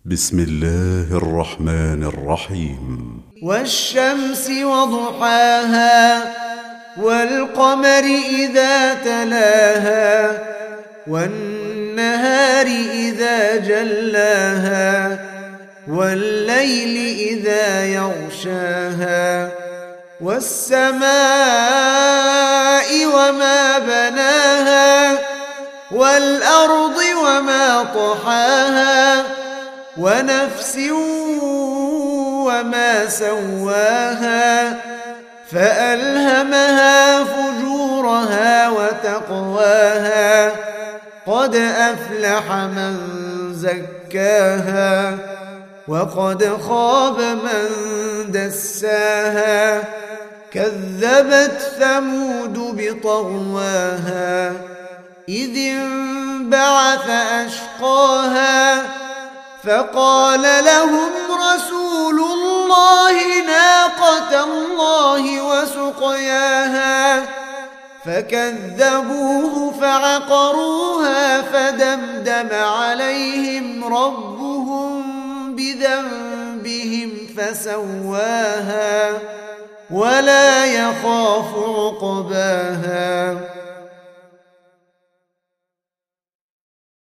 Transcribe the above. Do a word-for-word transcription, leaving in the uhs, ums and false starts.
بسم الله الرحمن الرحيم. والشمس وضحاها والقمر إذا تلاها والنهار إذا جلاها والليل إذا يغشاها والسماء وما بناها والأرض وما طحاها ونفس وما سواها فألهمها فجورها وتقواها قد أفلح من زكاها وقد خاب من دساها كذبت ثمود بطغواها إذ انبعث أشقاها فقال لهم رسول الله ناقة الله وسقياها فكذبوه فعقروها فدمدم عليهم ربهم بذنبهم فسواها ولا يخاف عقباها.